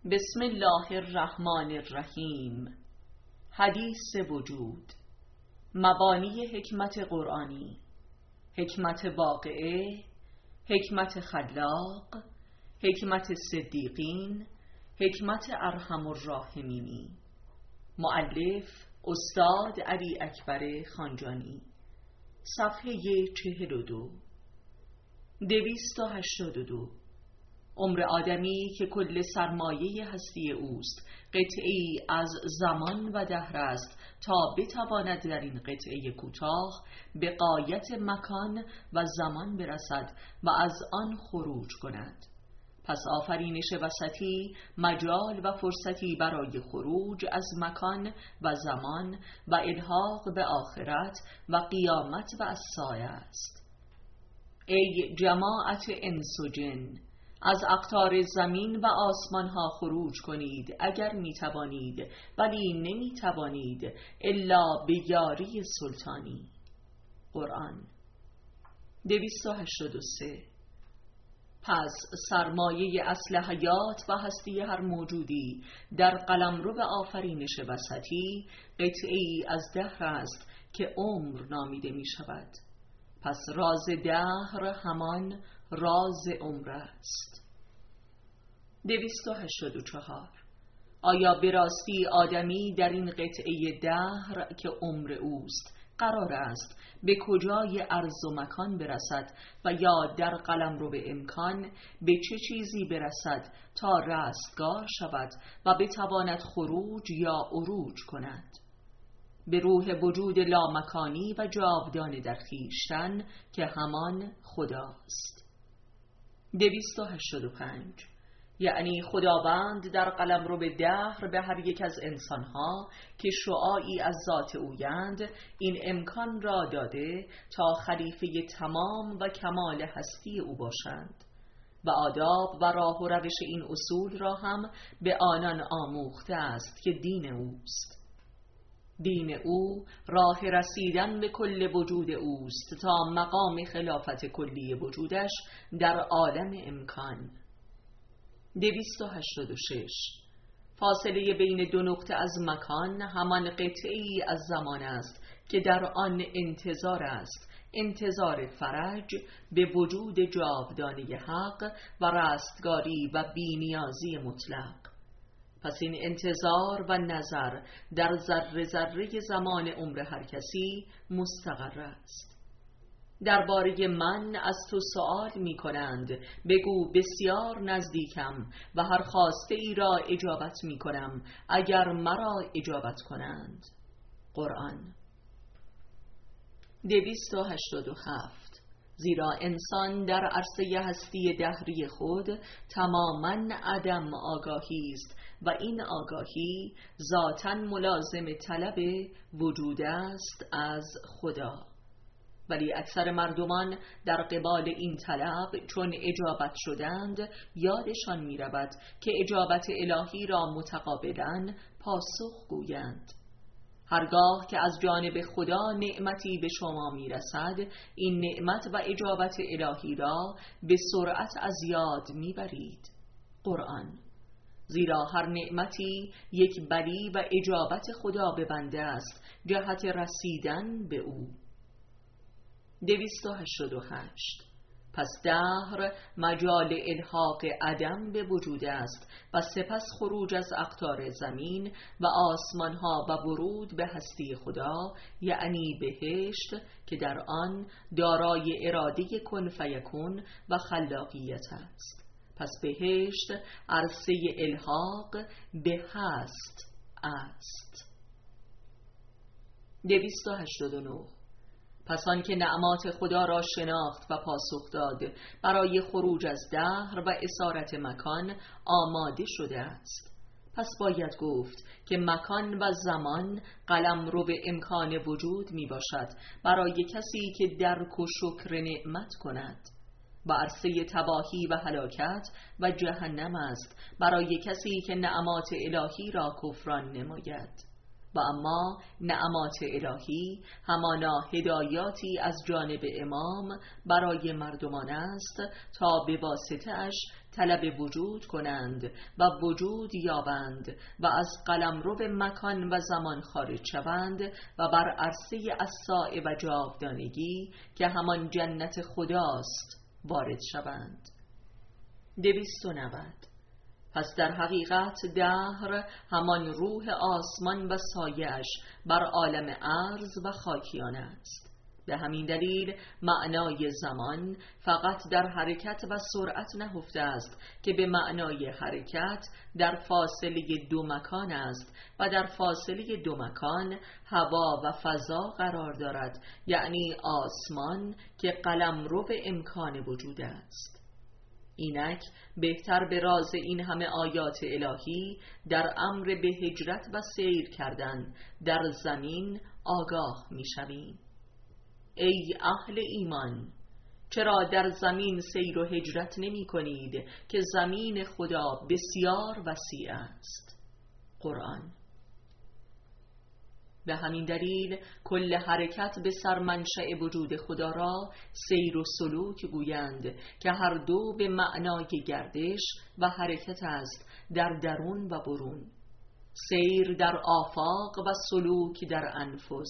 بسم الله الرحمن الرحیم. حدیث وجود. مبانی حکمت قرآنی: حکمت واقعه، حکمت خلاق، حکمت صدیقین، حکمت ارحم الراحمینی. مؤلف استاد علی اکبر خانجانی. صفحه 42. 282. عمر آدمی که کل سرمایه هستی اوست قطعی از زمان و دهر است تا بتواند در این قطعه کوتاه به غایت مکان و زمان برسد و از آن خروج کند. پس آفرینش وسطی مجال و فرصتی برای خروج از مکان و زمان و الحاق به آخرت و قیامت و الساعه است. ای جماعت انس و جن، از اقطار زمین و آسمان ها خروج کنید اگر می توانید، ولی نمی توانید الا به یاری سلطانی. قرآن. 283. پس سرمایه اصل حیات و هستی هر موجودی در قلمرو به آفرینش وسطی قطعی از دهر است که عمر نامیده می شود. پس راز دهر همان راز عمر است. 284. آیا به راستی آدمی در این قطعه دهر که عمر اوست قرار است به کجای عرض و مکان برسد و یا در قلمرو به امکان به چه چیزی برسد تا رستگار شود و بتواند خروج یا عروج کند؟ به روح وجود لامکانی و جاودانه در خویشتن که همان خداست. 285. یعنی خداوند در قلمرو به دهر به هر یک از انسانها که شعاعی از ذات اویند این امکان را داده تا خلیفه تمام و کمال هستی او باشند و آداب و راه و روش این اصول را هم به آنان آموخته است که دین اوست. دین او راه رسیدن به کل وجود اوست تا مقام خلافت کلی وجودش در عالم امکان. 286. فاصله بین دو نقطه از مکان همان قطعی از زمان است که در آن انتظار است، انتظار فرج به وجود جاودانه حق و رستگاری و بی‌نیازی مطلق. پس این انتظار و نظر در ذره ذره زمان عمر هر کسی مستقر است. درباره من از تو سؤال می کنند، بگو بسیار نزدیکم و هر خواسته ای را اجابت می کنم اگر مرا اجابت کنند. قرآن. 287. زیرا انسان در عرصه هستی دهری خود تماماً عدم آگاهی است و این آگاهی ذاتاً ملازم طلب وجود است از خدا. ولی اکثر مردمان در قبال این طلب چون اجابت شدند یادشان می رود که اجابت الهی را متقابلاً پاسخ گویند. هرگاه که از جانب خدا نعمتی به شما می رسد این نعمت و اجابت الهی را به سرعت از یاد می برید. قرآن. زیرا هر نعمتی یک بلی و اجابت خدا به بنده است جهت رسیدن به او. 288. پس دهر مجال الحاق عدم به وجود است و سپس خروج از اقطار زمین و آسمانها و ورود به هستی خدا، یعنی بهشت که در آن دارای اراده کن فیکون و خلاقیت است. پس بهشت عرصه الحاق به هست است. 289. پس آن که نعمات خدا را شناخت و پاسخ داد برای خروج از دهر و اسارت مکان آماده شده است. پس باید گفت که مکان و زمان قلمرو به امکان وجود می باشد برای کسی که درک و شکر نعمت کند و عرصه تباهی و هلاکت و جهنم است برای کسی که نعمات الهی را کفران نماید و اما نعمات الهی همانا هدایاتی از جانب امام برای مردمان است تا به واسطه اش طلب وجود کنند و وجود یابند و از قلمرو مکان و زمان خارج شوند و بر عرصه الساع و جاودانگی که همان جنت خداست وارد شوند. 290. پس در حقیقت دهر همان روح آسمان و سایش بر عالم ارض و خاکیان است. به همین دلیل معنای زمان فقط در حرکت و سرعت نهفته است که به معنای حرکت در فاصله دو مکان است و در فاصله دو مکان هوا و فضا قرار دارد، یعنی آسمان که قلمرو امکان وجود است. اینک بهتر به راز این همه آیات الهی در امر به هجرت و سیر کردن در زمین آگاه می شویم. ای اهل ایمان، چرا در زمین سیر و هجرت نمی کنید که زمین خدا بسیار وسیع است؟ قرآن. به همین دلیل کل حرکت به سرمنشأ وجود خدا را سیر و سلوک گویند که هر دو به معنای گردش و حرکت است در درون و برون، سیر در آفاق و سلوک در انفس.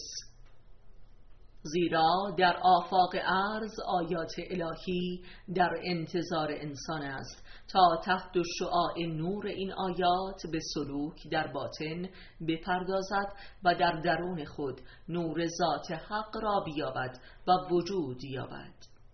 زیرا در آفاق ارض آیات الهی در انتظار انسان است تا تحت شعاع نور این آیات به سلوک در باطن بپردازد و در درون خود نور ذات حق را بیابد و وجود یابد.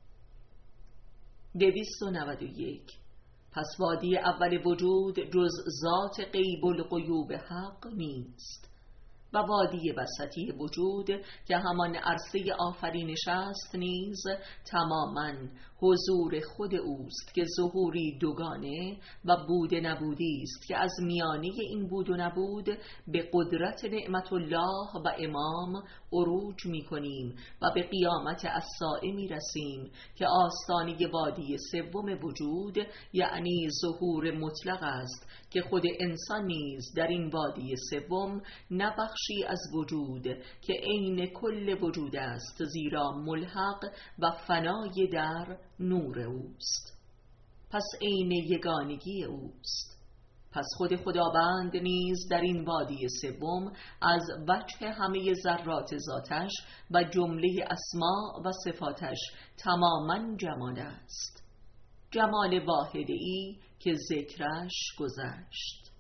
291. پس وادی اول وجود جز ذات غیب الغیوب حق نیست و وادی وسطی وجود که همان عرصه آفرینش است نیز تماماً حضور خود اوست که ظهوری دوگانه و بود نبودی است که از میانه این بود و نبود به قدرت نعمت الله و امام عروج می کنیم و به قیامت الساعه می رسیم که آستانه وادی سوم وجود یعنی ظهور مطلق است که خود انسان نیز در این وادی سوم نبخشی از وجود که عین کل وجود است، زیرا ملحق و فنای در نور اوست، پس عین یگانگی اوست. پس خود خداوند نیز در این وادی سوم از وجه همه ذرات ذاتش و جمله اسماء و صفاتش تماماً جمال است، جمال واحدی که ذکرش گذشت.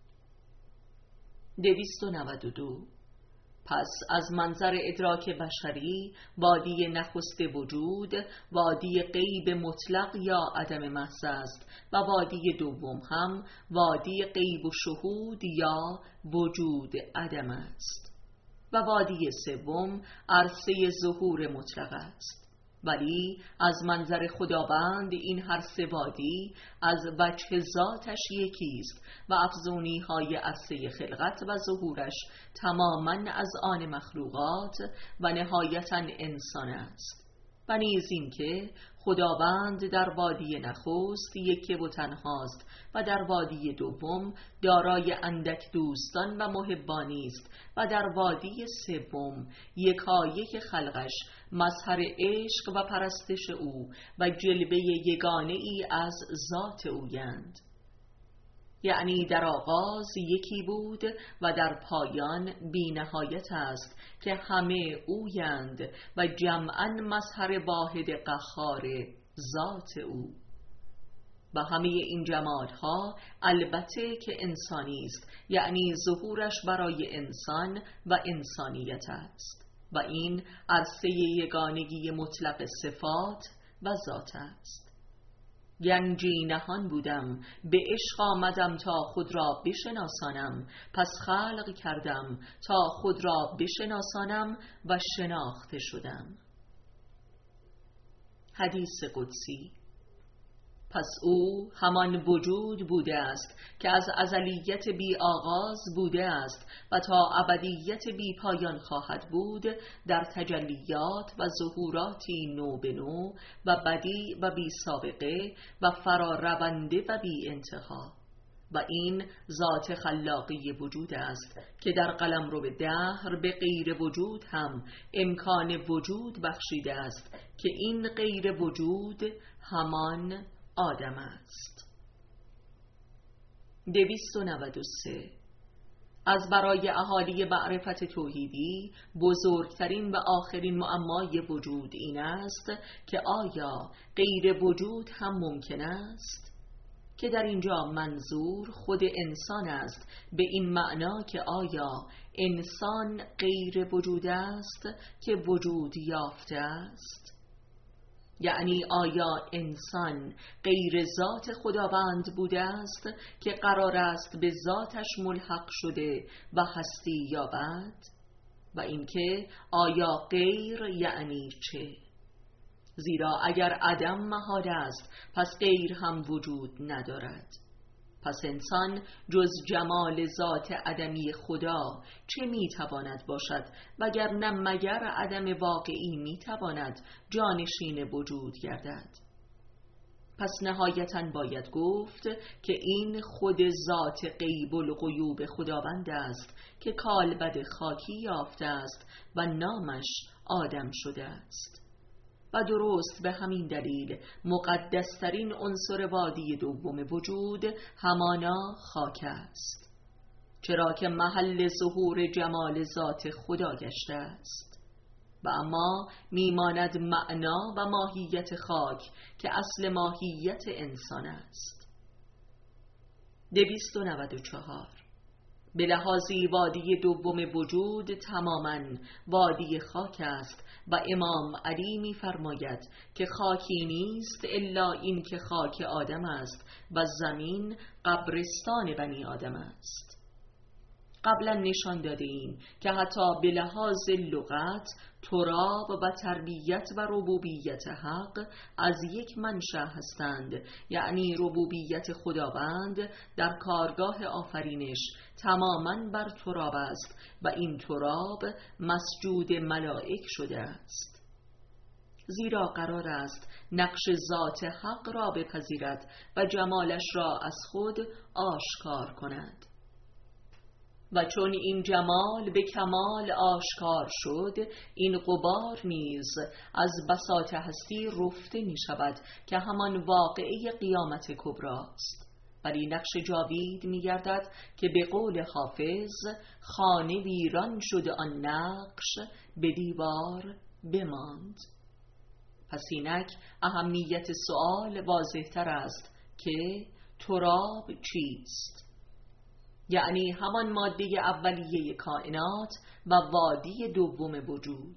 292. پس از منظر ادراک بشری وادی نخست وجود وادی غیب مطلق یا عدم محض است و وادی دوم هم وادی غیب و شهود یا وجود عدم است و وادی سوم عرصه ظهور مطلق است. ولی از منظر خداوند این هر سه وادی از وجه ذاتش یکیست و افزونی های عرصه خلقت و ظهورش تماماً از آن مخلوقات و نهایتاً انسان است. و نیز این که خداوند در وادی نخست یکی و تنهاست و در وادی دوم دارای اندک دوستان و محبانی است و در وادی سوم یکایک خلقش مظهر عشق و پرستش او و جلوه یگانه ای از ذات اویند. یعنی در آغاز یکی بود و در پایان بی نهایت است که همه اویند و جمعاً مظهر واحد قهار ذات او. و همه این جمالها البته که انسانی است، یعنی ظهورش برای انسان و انسانیت است و این عرصه یگانگی مطلق صفات و ذات است. گنجی نهان بودم، به عشق آمدم تا خود را بشناسانم، پس خلق کردم تا خود را بشناسانم و شناخته شدم. حدیث قدسی. پس او همان وجود بوده است که از ازلیت بی آغاز بوده است و تا ابدیت بی پایان خواهد بود در تجلیات و ظهوراتی نو به نو و بدیع و بی سابقه و فرارونده و بی انتها. و این ذات خلاقی وجود است که در قلمرو دهر به غیر وجود هم امکان وجود بخشیده است که این غیر وجود همان آدم است. 293. از برای اهالی معرفت توحیدی بزرگترین و آخرین معمای وجود این است که آیا غیر وجود هم ممکن است؟ که در اینجا منظور خود انسان است، به این معنا که آیا انسان غیر وجود است که وجود یافته است؟ یعنی آیا انسان غیر ذات خداوند بوده است که قرار است به ذاتش ملحق شده و هستی یابد؟ و اینکه آیا غیر یعنی چه؟ زیرا اگر عدم محال است پس غیر هم وجود ندارد. پس انسان جز جمال ذات عدمی خدا چه میتواند باشد وگرنه مگر عدم واقعی میتواند جانشین وجود گردد؟ پس نهایتاً باید گفت که این خود ذات غیب الغیوب خداوند است که کالبد خاکی یافته است و نامش آدم شده است. و درست به همین دلیل مقدسترین عنصر وادی دوم وجود همانا خاک است، چرا که محل ظهور جمال ذات خدا گشته است. و اما میماند معنا و ماهیت خاک که اصل ماهیت انسان است. 294. به لحاظی وادی دوم وجود تماماً وادی خاک است و امام علی می فرماید که خاکی نیست الا این که خاک آدم است و زمین قبرستان بنی آدم است. قبلا نشان دادیم که حتی به لحاظ لغت تراب و تربیت و ربوبیت حق از یک منشأ هستند، یعنی ربوبیت خداوند در کارگاه آفرینش تماماً بر تراب است و این تراب مسجود ملائک شده است. زیرا قرار است نقش ذات حق را بپذیرد و جمالش را از خود آشکار کند. و چون این جمال به کمال آشکار شد، این غبار نیز از بساط هستی رفته می شود که همان واقعه قیامت کبراست. ولی نقش جاوید می گردد که به قول حافظ خانه ویران شد آن نقش به دیوار بماند. پس اینک اهمیت سؤال واضح تر است که تراب چیست؟ یعنی همان ماده اولیه کائنات و وادی دوم وجود.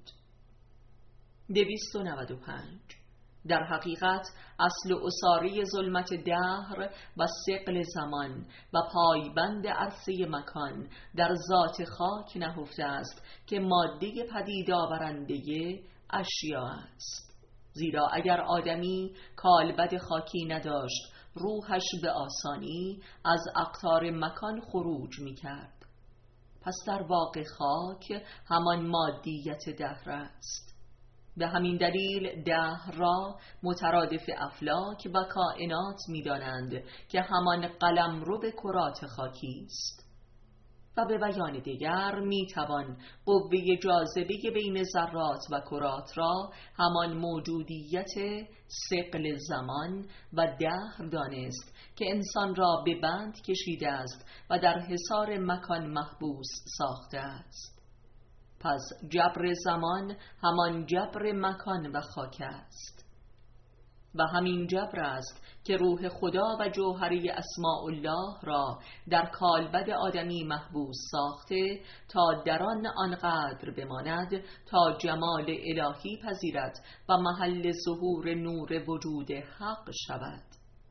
295. در حقیقت اصل اساری ظلمت دهر و ثقل زمان و پایبند عرصه مکان در ذات خاک نهفته است که ماده پدید آورنده اشیا است. زیرا اگر آدمی کالبد خاکی نداشت روحش به آسانی از اقطار مکان خروج می کرد. پس در واقع خاک همان مادیت دهر است. به همین دلیل دهر را مترادف افلاک و کائنات می دانند که همان قلمرو به کرات خاکی است. و به بیان دیگر می توان قوه جاذبه بین ذرات و کرات را همان موجودیت ثقل زمان و دهر دانست که انسان را به بند کشیده است و در حصار مکان محبوس ساخته است. پس جبر زمان همان جبر مکان و خاک است و همین جبر است که روح خدا و جوهری اسماء الله را در کالبد آدمی محبوس ساخته تا در آن آنقدر بماند تا جمال الهی پذیرد و محل ظهور نور وجود حق شود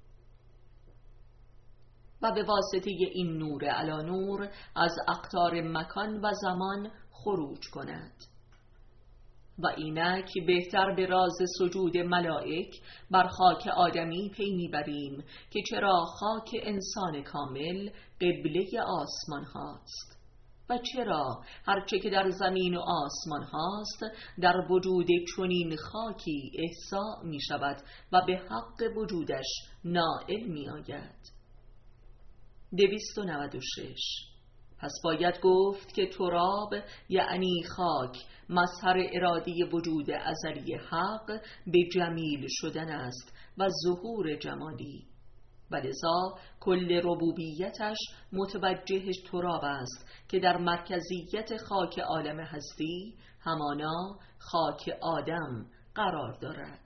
و به واسطه این نور علی نور از اقطار مکان و زمان خروج کند. و اینک بهتر به راز سجود ملائک بر خاک آدمی پی میبریم که چرا خاک انسان کامل قبله آسمان هاست و چرا هرچه که در زمین و آسمان هاست در وجود چنین خاکی احصاء می شود و به حق وجودش نائل می آید. 296. پس باید گفت که تراب یعنی خاک مظهر ارادی وجود ازلی حق به جمیل شدن است و ظهور جمالی، و لذا کل ربوبیتش متوجه تراب است که در مرکزیت خاک عالم هستی همانا خاک آدم قرار دارد.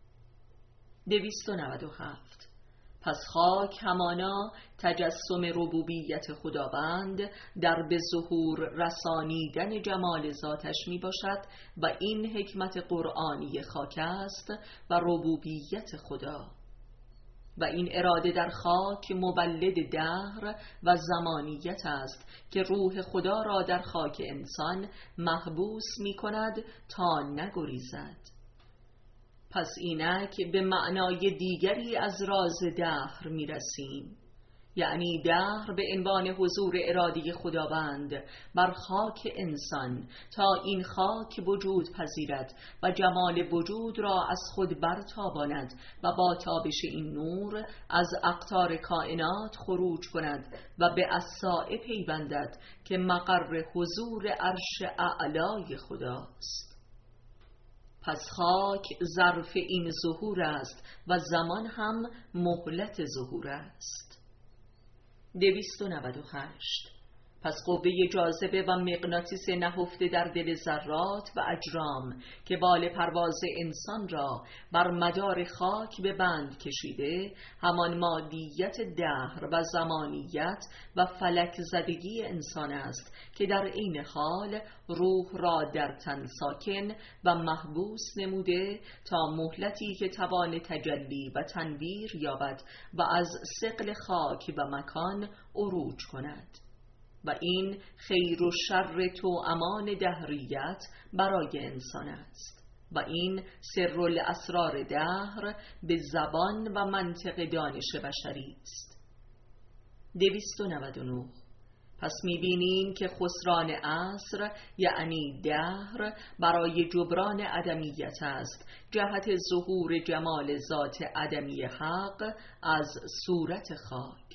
297. پس خاک همانا تجسم ربوبیت خداوند در به ظهور رسانیدن جمال ذاتش می باشد و این حکمت قرآنی خاک است و ربوبیت خدا، و این اراده در خاک مولد دهر و زمانیت است که روح خدا را در خاک انسان محبوس می کند تا نگریزد. پس اینک به معنای دیگری از راز دهر می رسیم، یعنی دهر به عنوان حضور ارادی خداوند بر خاک انسان تا این خاک وجود پذیرد و جمال وجود را از خود برتاباند و با تابش این نور از اقطار کائنات خروج کند و به اصاع پیوندد که مقر حضور عرش اعلای خداست. پس خاک ظرف این ظهور است و زمان هم مهلت ظهور است. 298. پس قوه جاذبه و مغناطیس نهفته در دل ذرات و اجرام که بال پرواز انسان را بر مدار خاک به بند کشیده، همان مادیت دهر و زمانیت و فلک زدگی انسان است که در عین حال روح را در تن ساکن و محبوس نموده تا مهلتی که توان تجلی و تنویر یابد و از ثقل خاک و مکان عروج کند. و این خیر و شر توامان دهریت برای انسان است و این سر الاسرار دهر به زبان و منطق دانش بشری است. 299. پس می‌بینیم که خسران عصر یعنی دهر برای جبران عدمیت است جهت ظهور جمال ذات عدمی حق از صورت خاک.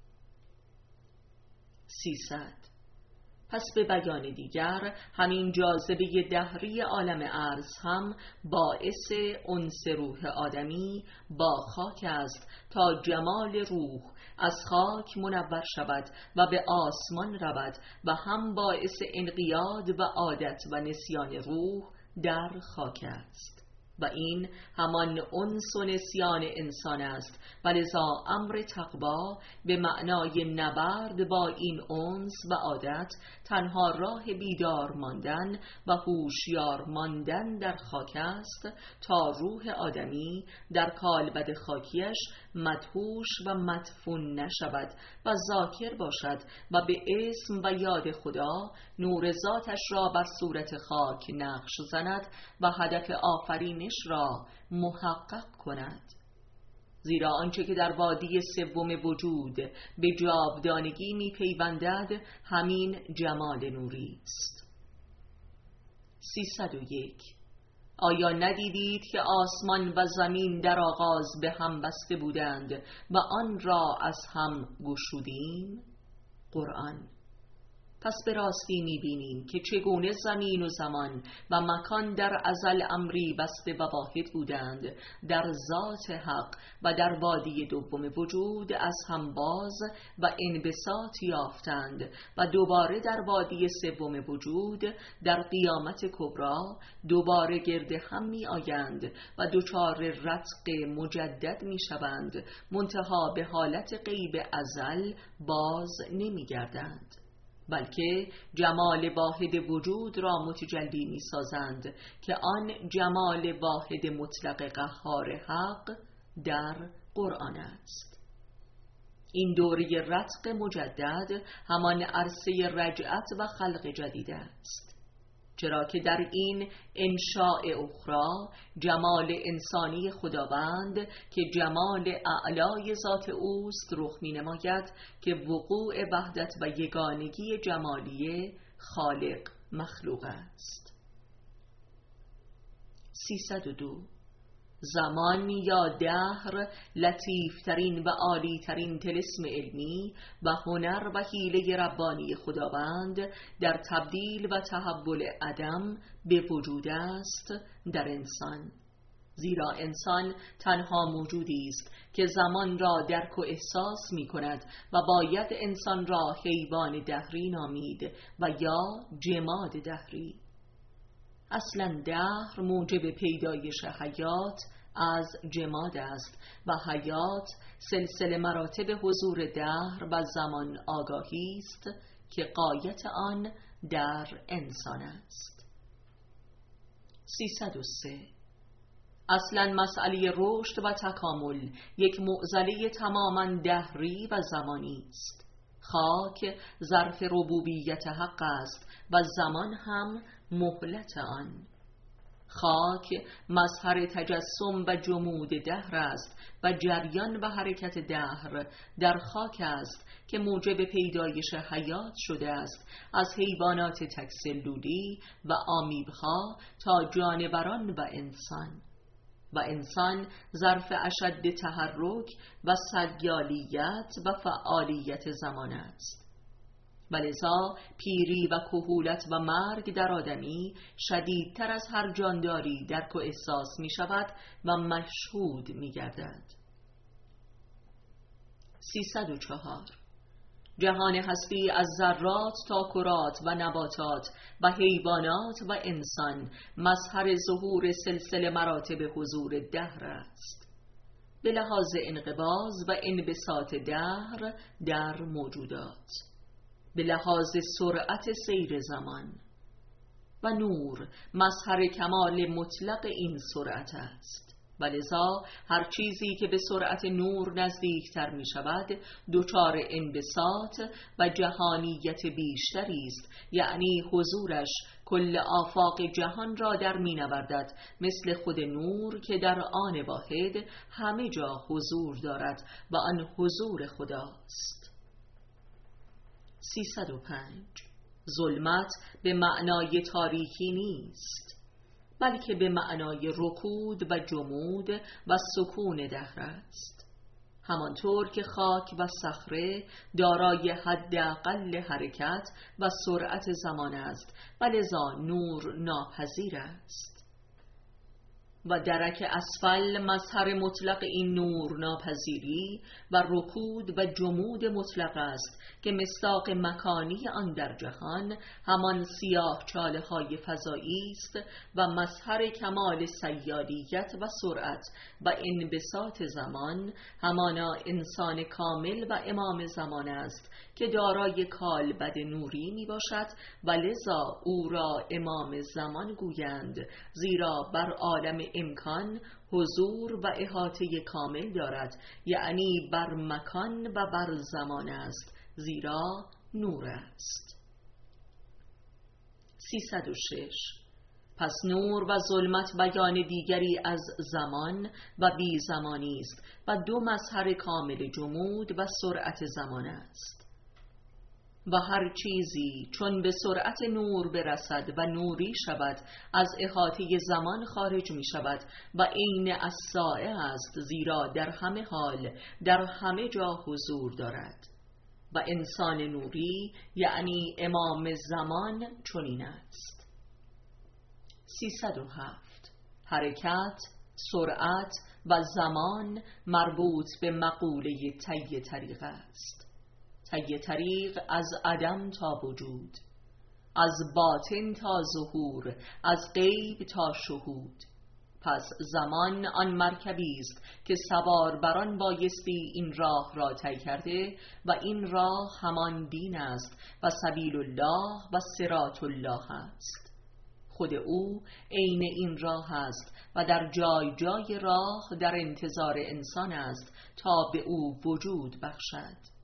300. پس به بیان دیگر همین جاذبه دهری عالم ارض هم باعث انس روح آدمی با خاک است تا جمال روح از خاک منور شود و به آسمان رود و هم باعث انقیاد و عادت و نسیان روح در خاک است و این همان انس و نسیان انسان است و لذا امر تقوا به معنای نبرد با این انس و عادت تنها راه بیدار ماندن و هوشیار ماندن در خاک است تا روح آدمی در کالبد خاکیش مدهوش و مدفون نشود و ذاکر باشد و به اسم و یاد خدا نور ذاتش را بر صورت خاک نقش زند و هدف آفرینش را محقق کند. زیرا آنچه که در وادی سوم وجود به جاودانگی می پیوندد همین جمال نوری است. 301. آیا ندیدید که آسمان و زمین در آغاز به هم بسته بودند و آن را از هم گشودیم؟ قرآن. پس به راستی می‌بینیم که چگونه زمین و زمان و مکان در ازل امری بسته و واحد بودند در ذات حق و در وادی دوم وجود از هم باز و انبساط یافتند و دوباره در وادی سوم وجود در قیامت کبری دوباره گرد هم می آیند و دچار رتق مجدد می شوند، منتها به حالت غیب ازل باز نمی گردند، بلکه جمال واحد وجود را متجلی می سازند که آن جمال واحد مطلق قهار حق در قرآن است. این دوره رتق مجدد همان عرصه رجعت و خلق جدید است، چرا که در این انشاء اخرى جمال انسانی خداوند که جمال اعلای ذات اوست رخ می نماید که وقوع وحدت و یگانگی جمالی خالق مخلوق است. 302. زمان یا دهر لطیفترین و عالیترین طلسم علمی و هنر و حیله ربانی خداوند در تبدیل و تحول عدم به وجود است در انسان. زیرا انسان تنها موجودی است که زمان را درک و احساس می کند و باید انسان را حیوان دهری نامید و یا جماد دهری. اصلا دهر موجب پیدایش حیات از جماد است و حیات سلسله مراتب حضور دهر و زمان آگاهی است که غایت آن در انسان است. 303. اصلا مسئله رشد و تکامل یک معضله تماما دهری و زمانی است. خاک ظرف ربوبیت حق است و زمان هم مهلت آن. خاک مظهر تجسم و جمود دهر است و جریان و حرکت دهر در خاک است که موجب پیدایش حیات شده است، از حیوانات تک‌سلولی و آمیبها تا جانوران و انسان. و انسان ظرف اشد تحرک و سیالیت و فعالیت زمان است. ولذا پیری و کهولت و مرگ در آدمی شدیدتر از هر جانداری درک و احساس می شود و مشهود می گردد. 304. جهان هستی از ذرات تا کرات و نباتات و حیوانات و انسان مظهر ظهور سلسله مراتب حضور دهر است، به لحاظ انقباض و انبساط دهر در موجودات، به لحاظ سرعت سیر زمان. و نور مظهر کمال مطلق این سرعت است. ولذا هر چیزی که به سرعت نور نزدیکتر می شود دچار انبساط و جهانیت بیشتری است، یعنی حضورش کل آفاق جهان را در می نوردد، مثل خود نور که در آن واحد همه جا حضور دارد و آن حضور خداست. 305. ظلمت به معنای تاریکی نیست، بلکه به معنای رکود و جمود و سکون دهر است. همانطور که خاک و صخره دارای حداقل حرکت و سرعت زمان است و لذا نور ناپذیر است. و درک اسفل مظهر مطلق این نور ناپذیری و رکود و جمود مطلق است که مصداق مکانی آن در جهان همان سیاه چاله های فضایی است و مظهر کمال سیالیت و سرعت و انبساط زمان همانا انسان کامل و امام زمان است که دارای کالبد نوری می باشد و لذا او را امام زمان گویند، زیرا بر عالم امکان حضور و احاطه کامل دارد، یعنی بر مکان و بر زمان است، زیرا نور است. 306. پس نور و ظلمت بیان دیگری از زمان و بی زمانی است و دو مظهر کامل جمود و سرعت زمان است. و هر چیزی چون به سرعت نور برسد و نوری شود از احاطه زمان خارج می شود و عین الساعه است، زیرا در همه حال در همه جا حضور دارد. و انسان نوری یعنی امام زمان چنین است. 307. حرکت، سرعت و زمان مربوط به مقوله طی طریق است. طی طریق از عدم تا وجود، از باطن تا ظهور، از غیب تا شهود. پس زمان آن مرکبی است که سوار بران بایستی این راه را طی کرده و این راه همان دین است و سبیل الله و صراط الله است. خود او عین این راه است و در جای جای راه در انتظار انسان است تا به او وجود بخشد.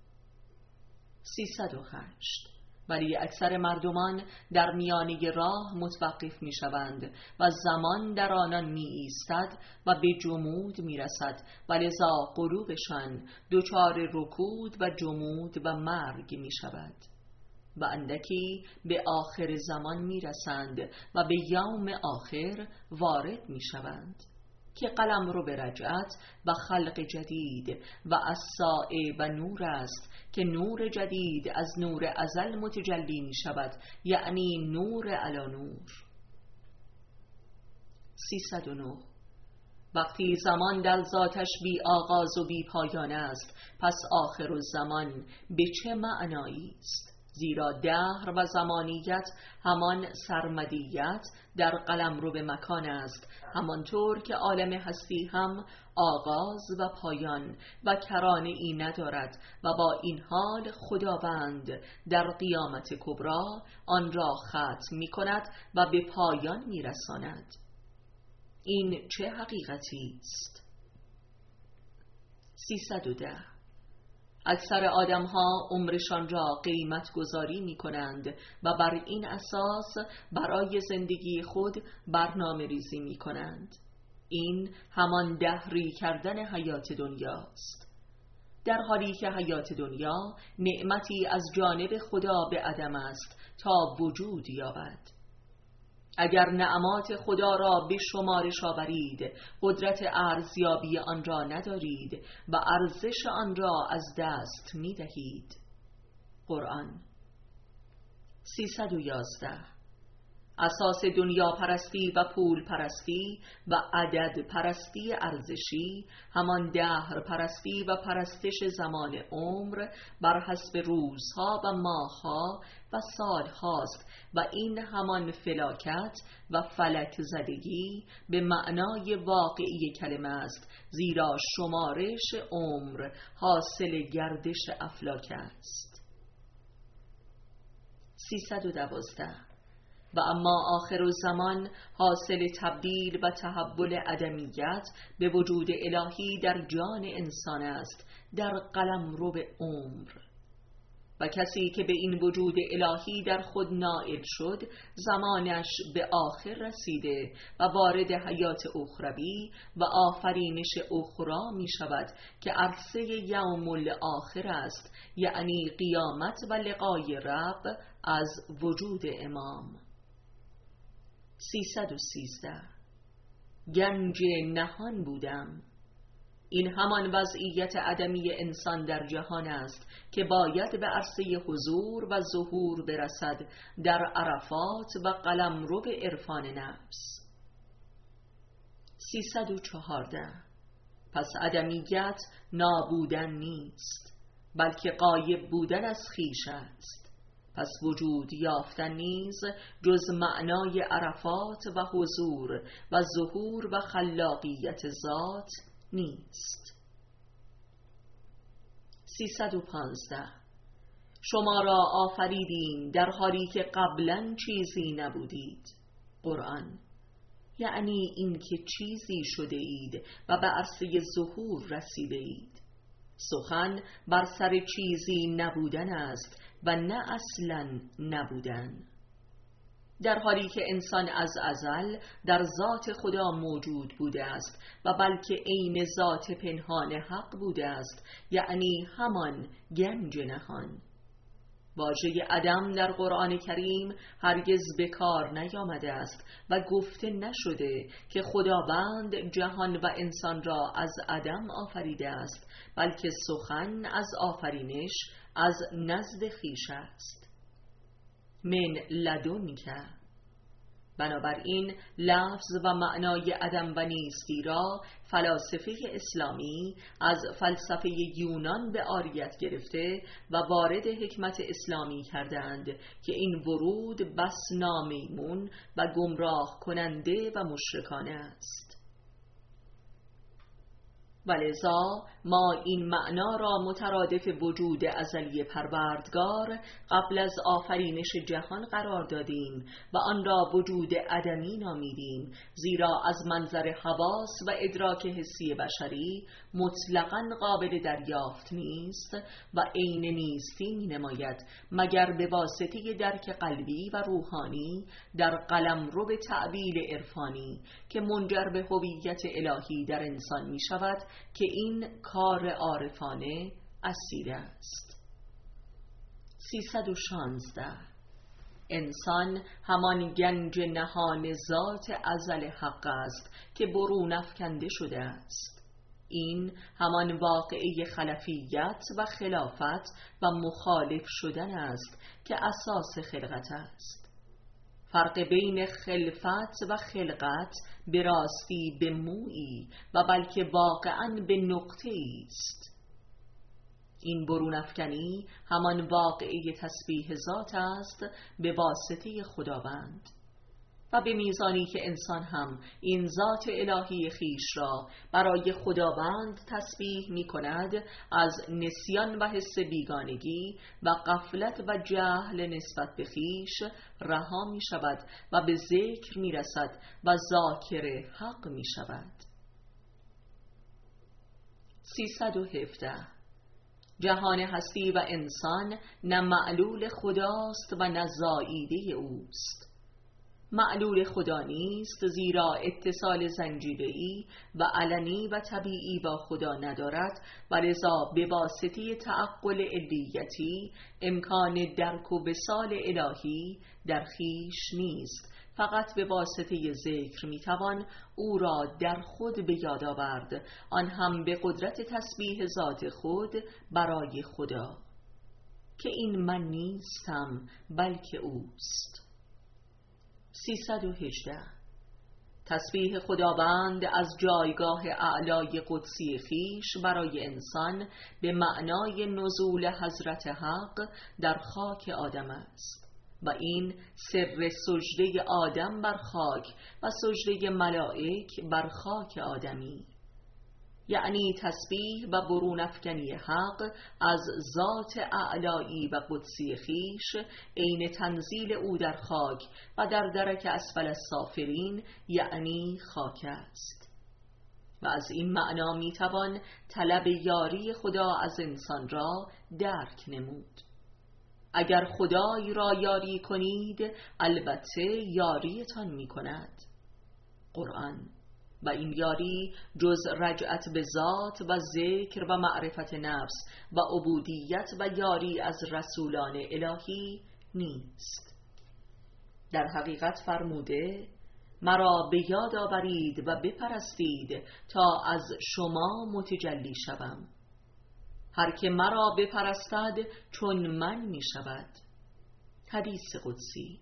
308. ولی اکثر مردمان در میانه راه متوقف می شوند و زمان در آنان می ایستد و به جمود می رسد و لذا قلوبشان دچار رکود و جمود و مرگ می شود و اندکی به آخر زمان می رسند و به یوم آخر وارد می شوند که قلمرو به رجعت و خلق جدید و الساعه و نور است که نور جدید از نور ازل متجلی می شود، یعنی نور علی نور. 309. وقتی زمان در ذاتش بی آغاز و بی پایان است، پس آخر الزمان به چه معنایی است؟ زیرا دهر و زمانیت همان سرمدیت در قلمرو به مکان است، همانطور که عالم هستی هم آغاز و پایان و کرانه ای ندارد و با این حال خداوند در قیامت کبری آن را ختم می کند و به پایان می رساند. این چه حقیقتی است؟ 310. اکثر آدم‌ها عمرشان را قیمت گذاری می کنند و بر این اساس برای زندگی خود برنامه ریزی می کنند. این همان دهری کردن حیات دنیاست، در حالی که حیات دنیا نعمتی از جانب خدا به عدم است تا وجود یابد. اگر نعمات خدا را به شمارش آورید، قدرت ارزیابی آن را ندارید و ارزش آن را از دست می دهید. قرآن. 311. اساس دنیا پرستی و پول پرستی و عدد پرستی ارزشی همان دهر پرستی و پرستش زمان عمر بر حسب روزها و ماهها و سالهاست و این همان فلاکت و فلک زدگی به معنای واقعی کلمه است، زیرا شمارش عمر حاصل گردش افلاک است. 312. و اما آخر الزمان حاصل تبدیل و تحول عدمیت به وجود الهی در جان انسان است، در قلمرو عمر. و کسی که به این وجود الهی در خود نائل شد، زمانش به آخر رسیده و وارد حیات اخروی و آفرینش اخرى می شود که عرصه یوم الاخر است، یعنی قیامت و لقای رب از وجود امام. 313. گنج نهان بودم. این همان وضعیت عدمی انسان در جهان است که باید به عرصه حضور و ظهور برسد در عرفات و قلمرو عرفان نفس. 314. پس عدمیت نابودن نیست، بلکه غایب بودن از خویش است. پس وجود یافتن نیز جز معنای عرفات و حضور و ظهور و خلاقیت ذات نیست. 315. شما را آفریدیم در حالی که قبلا چیزی نبودید. قرآن. یعنی این که چیزی شده اید و به عرصه ظهور رسیده اید. سخن بر سر چیزی نبودن است و نه اصلا نبودن، در حالی که انسان از ازل در ذات خدا موجود بوده است و بلکه عین ذات پنهان حق بوده است، یعنی همان گنج نهان. واژه عدم در قرآن کریم هرگز به کار نیامده است و گفته نشده که خداوند جهان و انسان را از عدم آفریده است، بلکه سخن از آفرینش از نزد خویش است. من لدنک. بنابراین لفظ و معنای عدم و نیستی را فلاسفه اسلامی از فلسفه یونان به عاریت گرفته و وارد حکمت اسلامی کردند که این ورود بس نامیمون و گمراه کننده و مشرکانه است. ولذا ما این معنا را مترادف وجود ازلی پروردگار قبل از آفرینش جهان قرار دادیم و آن را وجود عدمی نامیدیم، زیرا از منظر حواس و ادراک حسی بشری مطلقاً قابل دریافت نیست و عین نیستی می نماید مگر به واسطه درک قلبی و روحانی در قلمرو به تعبیر عرفانی که منجر به هویت الهی در انسان می شود که این کار عارفانه اصیل است. 316. انسان همان گنج نهان ذات ازل حق است که برون افکنده شده است. این همان واقعه خلفیت و خلافت و مخالف شدن است که اساس خلقت است. فرق بین خلفت و خلقت به راستی به مویی و بلکه واقعاً به نقطه‌ای است. این برون افکنی همان واقعه تسبیح ذات است به واسطه خداوند، و به میزانی که انسان هم این ذات الهی خیش را برای خداوند تسبیح می کند، از نسیان و حس بیگانگی و غفلت و جهل نسبت به خیش رها می شود و به ذکر می رسد و ذاکر حق می شود. 317. جهان هستی و انسان نه معلول خداست و نه زاییده اوست. معلول خدا نیست، زیرا اتصال زنجیره‌ای و علنی و طبیعی با خدا ندارد و لذا به واسطه تعقل علیتی امکان درک و وصال الهی در خویش نیست. فقط به واسطه ذکر میتوان او را در خود به یاد آورد، آن هم به قدرت تسبیح ذات خود برای خدا که این من نیستم بلکه اوست. 318. تسبیح خداوند از جایگاه اعلای قدسی خیش برای انسان به معنای نزول حضرت حق در خاک آدم است و این سر سجده آدم بر خاک و سجده ملائک بر خاک آدمی، یعنی تسبیح و برون افکنی حق از ذات اعلایی و قدسی خیش عین تنزیل او در خاک و در درک اسفل السافلین یعنی خاک است. و از این معنا میتوان طلب یاری خدا از انسان را درک نمود. اگر خدای را یاری کنید البته یاریتان میکند. قرآن. و این یاری جز رجعت به ذات و ذکر و معرفت نفس و عبودیت و یاری از رسولان الهی نیست. در حقیقت فرموده مرا به یاد آورید و بپرستید تا از شما متجلی شوم. هر که مرا بپرستد چون من می شود. حدیث قدسی.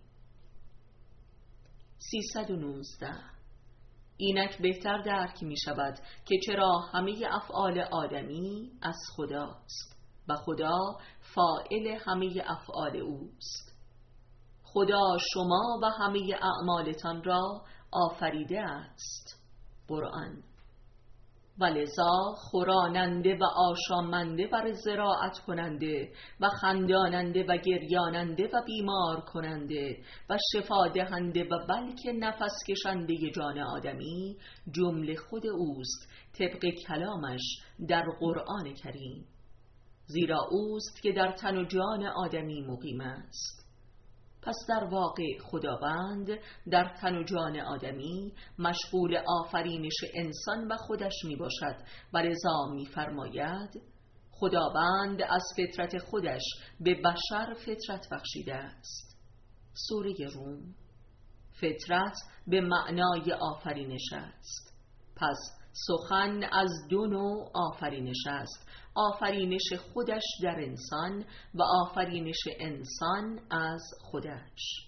319. اینک بهتر درک می شود که چرا همه افعال آدمی از خداست و خدا فاعل همه افعال اوست. خدا شما و همه اعمالتان را آفریده است. قرآن. ولذا خوراننده و آشامنده بر زراعت کننده و خنداننده و گریاننده و بیمار کننده و شفا دهنده و بلکه نفس کشنده جان آدمی جمله خود اوست، طبق کلامش در قرآن کریم، زیرا اوست که در تن و جان آدمی مقیم است. پس در واقع خداوند در تن و جان آدمی مشغول آفرینش انسان و خودش می باشد و لذا می فرماید خداوند از فطرت خودش به بشر فطرت بخشیده است. سوره روم. فطرت به معنای آفرینش است. پس سخن از دو نوع آفرینش است: آفرینش خودش در انسان و آفرینش انسان از خودش.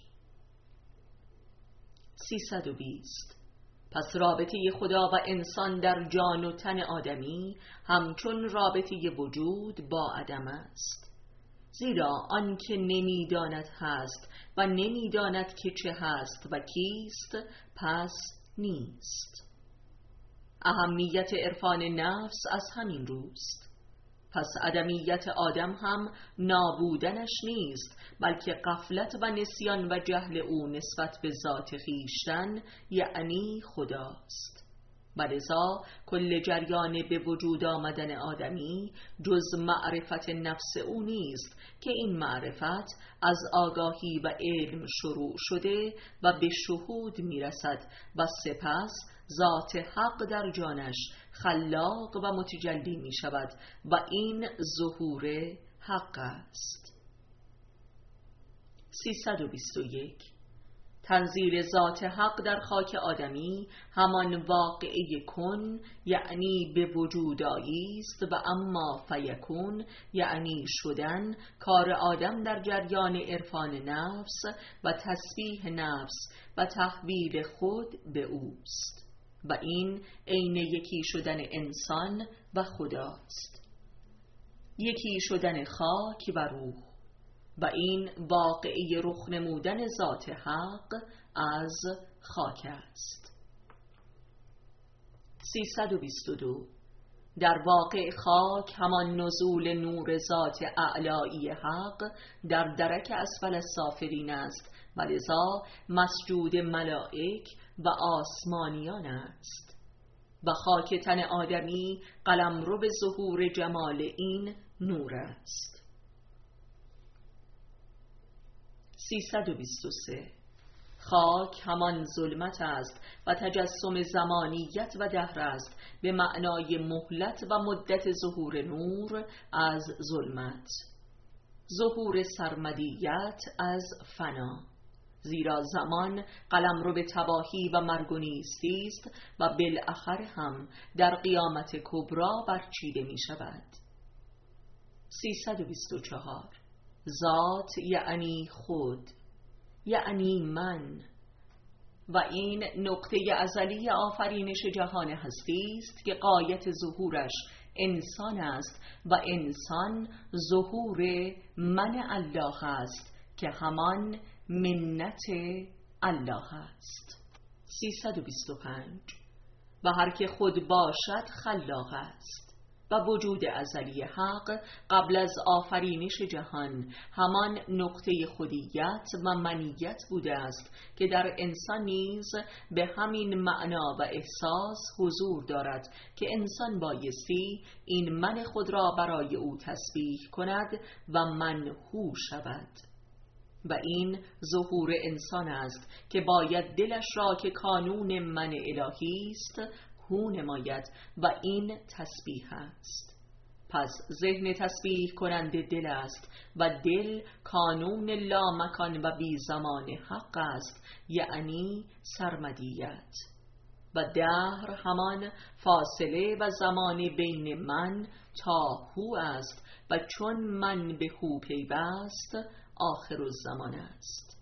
320. پس رابطه خدا و انسان در جان و تن آدمی همچون رابطه وجود با عدم است، زیرا آن که نمیداند هست و نمیداند که چه هست و کیست پس نیست. اهمیت عرفان نفس از همین روست. پس عدمیت آدم هم نابودنش نیست، بلکه غفلت و نسیان و جهل او نسبت به ذات خویشتن یعنی خداست. و لذا کل جریان به وجود آمدن آدمی جز معرفت نفس او نیست که این معرفت از آگاهی و علم شروع شده و به شهود میرسد و سپس ذات حق در جانش خلاق و متجلی می شود و این ظهور حق است. 321 تنزیل ذات حق در خاک آدمی همان واقعه کن یعنی به وجود آییست و اما فیکون یعنی شدن کار آدم در جریان عرفان نفس و تسبیح نفس و تحویل خود به اوست و این عین یکی شدن انسان و خداست، یکی شدن خاک و روح و این واقعی رخ نمودن ذات حق از خاک است. 322 در واقع خاک همان نزول نور ذات اعلایی حق در درک اسفل السافلین است و لذا مسجود ملائک و آسمانیان است و خاک تن آدمی قلمرو به ظهور جمال این نور است. 323 خاک همان ظلمت است و تجسم زمانیت و دهر است به معنای مهلت و مدت ظهور نور از ظلمت، ظهور سرمدیت از فنا، زیرا زمان قلمرو به تباهی و مرگ و نیستی است و بالاخره هم در قیامت کبری برچیده می شود. 324 ذات یعنی خود، یعنی من و این نقطه ازلی آفرینش جهان هستی است که غایت ظهورش انسان است و انسان ظهور من الله است که همان منت الله است. 325 و هر که خود باشد خلاق است و وجود ازلی حق قبل از آفرینش جهان همان نقطه خودیت و منیت بوده است که در انسان نیز به همین معنا و احساس حضور دارد که انسان بایستی این من خود را برای او تسبیح کند و منهو شود و این ظهور انسان است که باید دلش را که کانون من الهی است هو نماید و این تسبیح است. پس ذهن تسبیح کننده دل است و دل کانون لامکان و بی زمان حق است یعنی سرمدیت و دهر همان فاصله و زمان بین من تا هو است و چون من به هو پیوست آخر الزمان است.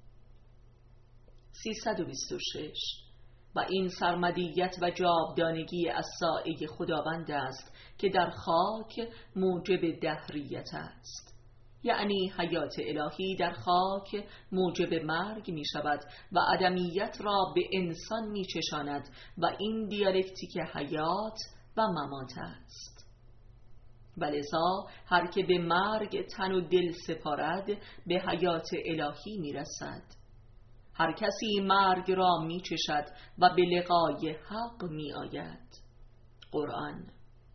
326 و این سرمدیت و جاودانگی از سایه خداوند است که در خاک موجب دهریت است، یعنی حیات الهی در خاک موجب مرگ می شود و عدمیت را به انسان می چشاند و این دیالکتیک حیات و ممات است. ولذا هر که به مرگ تن و دل سپارد به حیات الهی می رسد. هر کسی مرگ را می چشد و به لقای حق می آید. قرآن.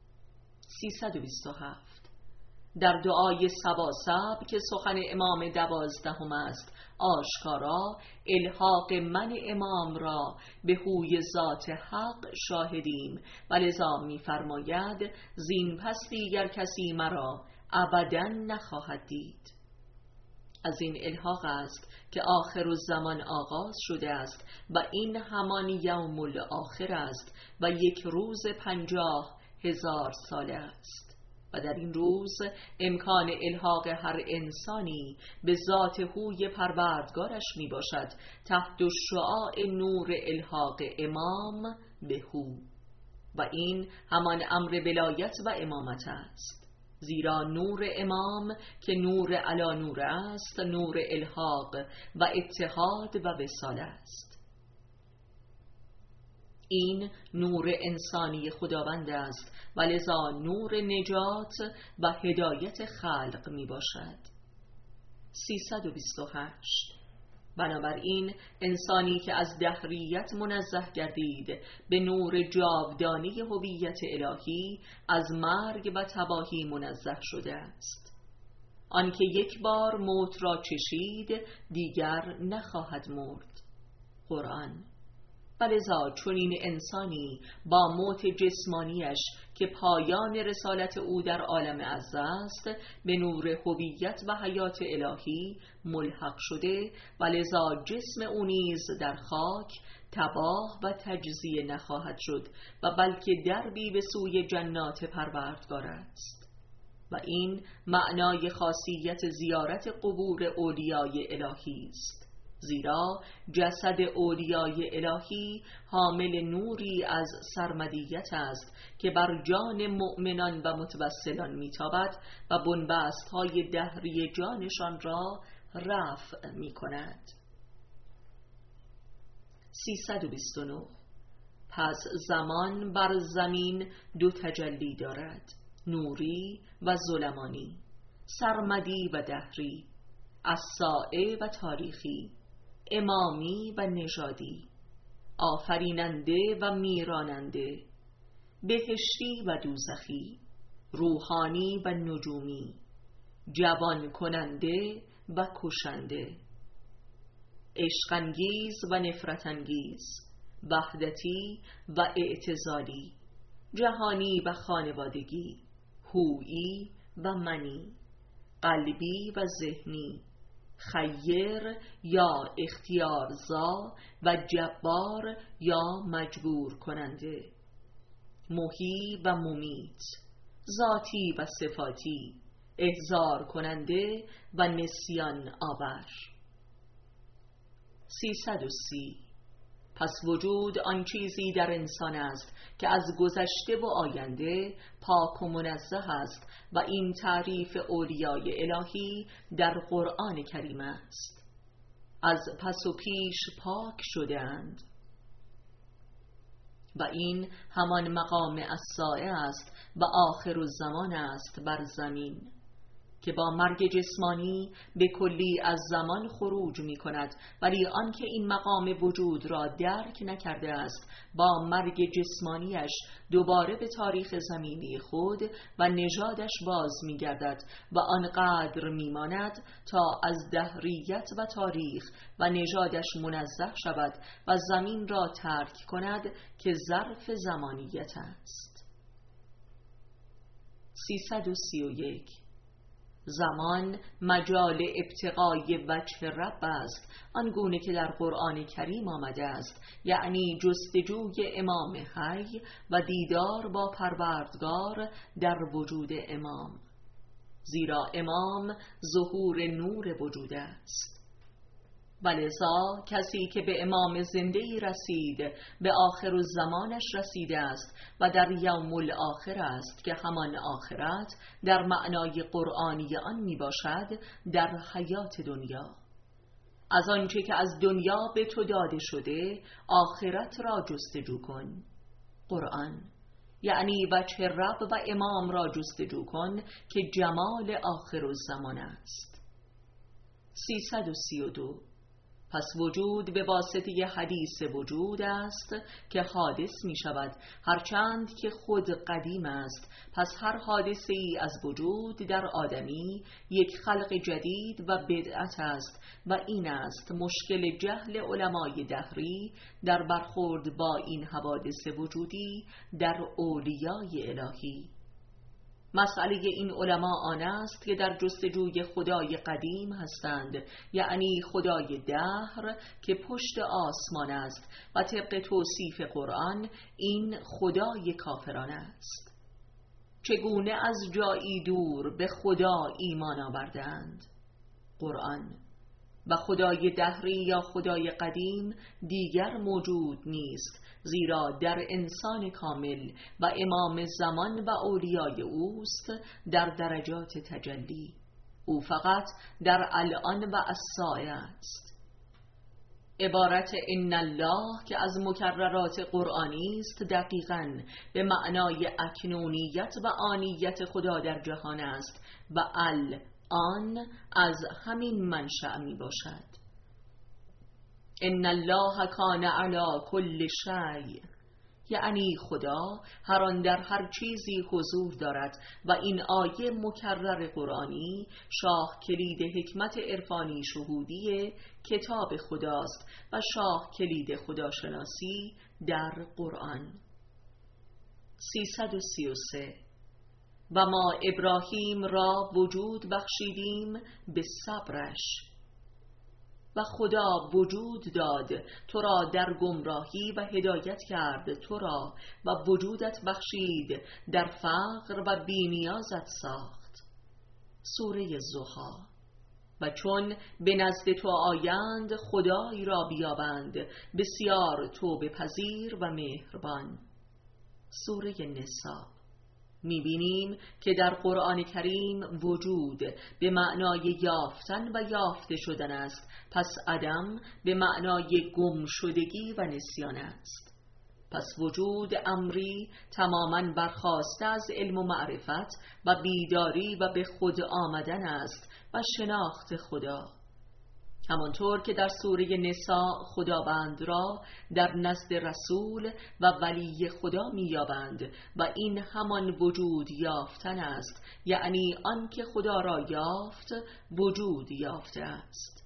327 در دعای سواسب که سخن امام 12 است آشکارا الحاق من امام را به هوی ذات حق شاهدیم و لذا می فرماید زین پس دیگر کسی مرا ابدا نخواهد دید. از این الحاق است که آخر الزمان آغاز شده است و این همان یوم الاخر است و یک روز 50,000 ساله است و در این روز امکان الحاق هر انسانی به ذات هوی پروردگارش می باشد تحت شعاع نور الحاق امام به هو و این همان امر ولایت و امامت است، زیرا نور امام که نور علی نور است نور الحاق و اتحاد و وصال است. این نور انسانی خداوند است و لذا نور نجات و هدایت خلق می باشد. 328 بنابراین انسانی که از دهریت منزه گردید به نور جاودانه هویت الهی از مرگ و تباهی منزه شده است. آنکه یک بار موت را چشید دیگر نخواهد مرد. قرآن. ولذا چنین انسانی با موت جسمانیش که پایان رسالت او در عالم عرض است به نور هویت و حیات الهی ملحق شده، ولذا جسم او نیز در خاک تباه و تجزیه نخواهد شد و بلکه دربی به سوی جنات پروردگار است. و این معنای خاصیت زیارت قبور اولیای الهی است، زیرا جسد اولیای الهی حامل نوری از سرمدیت است که بر جان مؤمنان و متوسلان میتابد و بنبست‌های دهری جانشان را رفع میکند. 329. پس زمان بر زمین دو تجلی دارد، نوری و ظلمانی، سرمدی و دهری، الساعه و تاریخی، امامی و نژادی، آفریننده و میراننده، بهشتی و دوزخی، روحانی و نجومی، جوان کننده و کشنده، عشق‌انگیز و نفرت‌انگیز، وحدتی و اعتزالی، جهانی و خانوادگی، هویی و منی، قلبی و ذهنی، خیر یا اختیارزا و جبار یا مجبور کننده، محیی و ممیت، ذاتی و صفاتی، احضار کننده و نسیان آور. 330. پس وجود آن چیزی در انسان است که از گذشته و آینده پاک و منزه است و این تعریف اولیای الهی در قرآن کریم است. از پس و پیش پاک شده‌اند و این همان مقام الساعه است و آخر الزمان است بر زمین که با مرگ جسمانی به کلی از زمان خروج می کند، ولی آنکه این مقام وجود را درک نکرده است با مرگ جسمانیش دوباره به تاریخ زمینی خود و نژادش باز می گردد و آنقدر می ماند تا از دهریت و تاریخ و نژادش منزه شود و زمین را ترک کند که ظرف زمانیت است. 331. زمان مجال ابتغای وجه رب است، آنگونه که در قرآن کریم آمده است، یعنی جستجوی امام حی و دیدار با پروردگار در وجود امام، زیرا امام ظهور نور وجود است. ولذا کسی که به امام زنده‌ای رسید به آخر الزمانش رسیده است و در یوم الاخر است که همان آخرت در معنای قرآنی آن می باشد در حیات دنیا. از آنچه که از دنیا به تو داده شده آخرت را جستجو کن. قرآن یعنی وجه رب و امام را جستجو کن که جمال آخر الزمان است. 332. پس وجود به واسطه حدیث وجود است که حادث می شود، هرچند که خود قدیم است. پس هر حادثه ای از وجود در آدمی یک خلق جدید و بدعت است و این است مشکل جهل علمای دهری در برخورد با این حوادث وجودی در اولیای الهی. مسئله این علما آن است که در جستجوی خدای قدیم هستند، یعنی خدای دهر که پشت آسمان است و طبق توصیف قرآن این خدای کافران است. چگونه از جایی دور به خدا ایمان آوردند؟ قرآن و خدای دهری یا خدای قدیم دیگر موجود نیست، زیرا در انسان کامل و امام زمان و اولیای اوست در درجات تجلی. او فقط در الان و الساعه است. عبارت ان الله که از مکررات قرآنی است دقیقاً به معنای اکنونیت و آنیت خدا در جهان است و آن از همین منشأ می باشد. ان الله کان علی کل شیء، یعنی خدا هر آن در هر چیزی حضور دارد و این آیه مکرر قرآنی شاه کلید حکمت عرفانی شهودی کتاب خداست و شاه کلید خداشناسی در قرآن. 333 و ما ابراهیم را وجود بخشیدیم به صبرش. و خدا وجود داد تو را در گمراهی و هدایت کرد تو را و وجودت بخشید در فقر و بی‌نیازت ساخت. سوره ضحی. و چون به نزد تو آیند خدای را بیابند بسیار توبه پذیر و مهربان. سوره نساء. می‌بینیم که در قرآن کریم وجود به معنای یافتن و یافته شدن است، پس عدم به معنای گم شدگی و نسیان است. پس وجود امری تماماً برخاسته از علم و معرفت و بیداری و به خود آمدن است و شناخت خدا. همانطور که در سوره نساء خداوند را در نزد رسول و ولی خدا می‌یابند و این همان وجود یافتن است، یعنی آن که خدا را یافت وجود یافته است.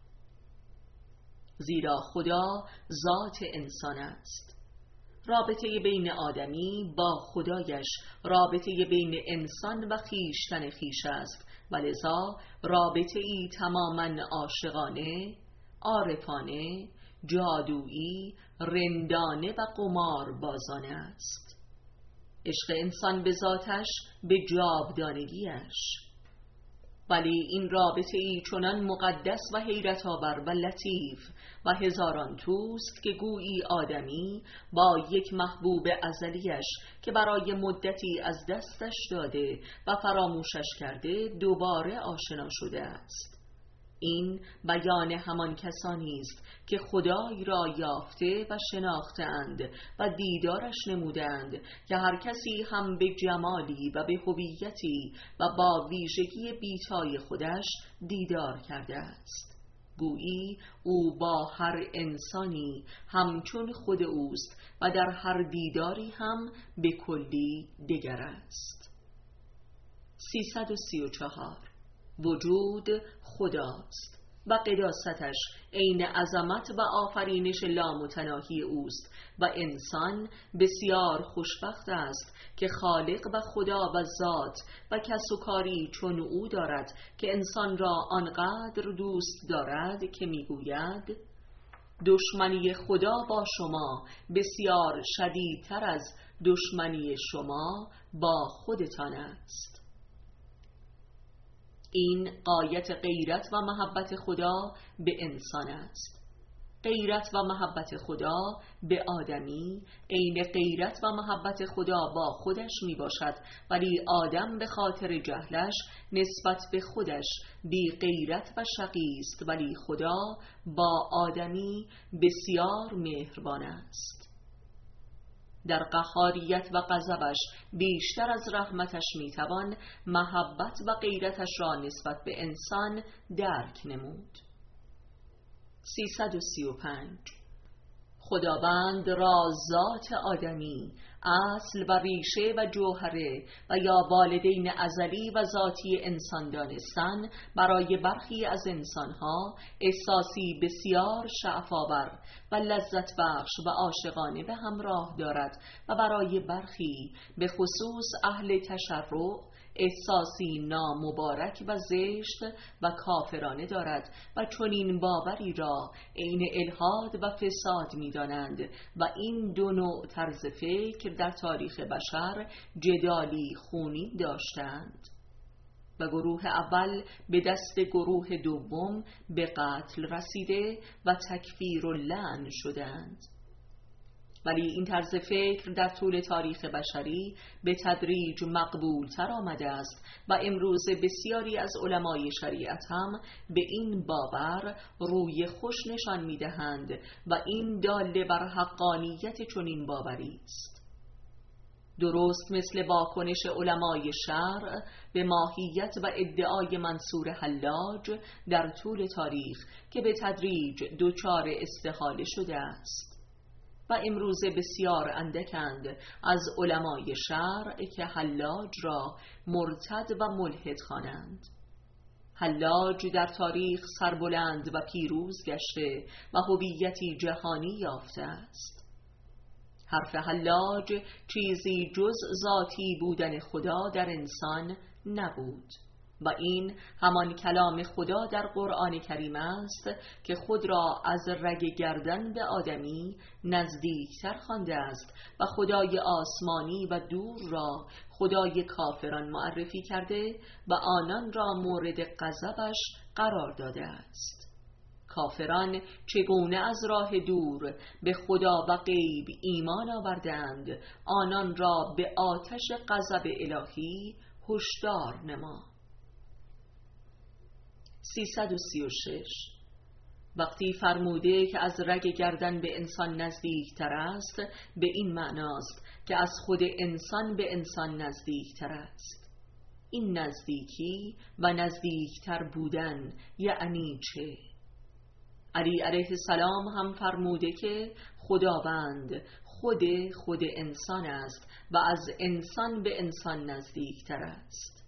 زیرا خدا ذات انسان است. رابطه بین آدمی با خدایش رابطه بین انسان و خویشتن خویش است و لذا رابطه ای تماماً عاشقانه، عارفانه، جادویی، رندانه و قماربازانه است. عشق انسان به ذاتش به جاودانگیش. ولی این رابطه ای چنان مقدس و حیرت آور و لطیف و هزاران توست که گویی آدمی با یک محبوب ازلیش که برای مدتی از دستش داده و فراموشش کرده دوباره آشنا شده است. این بیان همان کسانی است که خدای را یافته و شناختند و دیدارش نمودند که هر کسی هم به جمالی و به هویتی و با ویژگی بیتای خودش دیدار کرده است. گویی او با هر انسانی همچون خود اوست و در هر دیداری هم به کلی دگر است. 334 وجود خداست و قداستش عین عظمت و آفرینش لامتناهی اوست و انسان بسیار خوشبخت است که خالق و خدا و ذات و کس و کاری چون او دارد که انسان را آنقدر دوست دارد که میگوید دشمنی خدا با شما بسیار شدیدتر از دشمنی شما با خودتان است. این غایت غیرت و محبت خدا به انسان است. غیرت و محبت خدا به آدمی عین غیرت و محبت خدا با خودش می باشد، ولی آدم به خاطر جهلش نسبت به خودش بی غیرت و شقی است، ولی خدا با آدمی بسیار مهربان است. در قهاریت و غضبش بیشتر از رحمتش میتوان محبت و غیرتش را نسبت به انسان درک نمود. 335 خداوند را ذات آدمی اصل و ریشه و جوهره و یا والدین ازلی و ذاتی انسان دانستن برای برخی از انسانها احساسی بسیار شعف‌آور و لذت بخش و عاشقانه به همراه دارد و برای برخی به خصوص اهل تشرع احساسی نامبارک و زشت و کافرانه دارد و چنین باوری را عین الحاد و فساد می‌دانند و این دو نوع طرز فکر در تاریخ بشر جدالی خونین داشتند و گروه اول به دست گروه دوم به قتل رسیده و تکفیر و لعن شدند. ولی این طرز فکر در طول تاریخ بشری به تدریج مقبول تر آمده است و امروز بسیاری از علمای شریعت هم به این باور روی خوش نشان می دهند و این داله بر حقانیت چنین باوری است. درست مثل واکنش علمای شرع به ماهیت و ادعای منصور حلاج در طول تاریخ که به تدریج دچار استحاله شده است. و امروزه بسیار اندکند از علمای شرع که حلاج را مرتد و ملحد خوانند. حلاج در تاریخ سربلند و پیروز گشته و هویتی جهانی یافته است. حرف حلاج چیزی جز ذاتی بودن خدا در انسان نبود و این همان کلام خدا در قرآن کریم است که خود را از رگ گردن به آدمی نزدیکتر خوانده است و خدای آسمانی و دور را خدای کافران معرفی کرده و آنان را مورد غضبش قرار داده است. کافران چگونه از راه دور به خدا و غیب ایمان آوردند، آنان را به آتش غضب الهی هشدار نما. 336. وقتی فرموده که از رگ گردن به انسان نزدیکتر است، به این معناست که از خود انسان به انسان نزدیکتر است. این نزدیکی و نزدیکتر بودن یعنی چه؟ علی علیه السلام هم فرموده که خداوند خود انسان است و از انسان به انسان نزدیکتر است.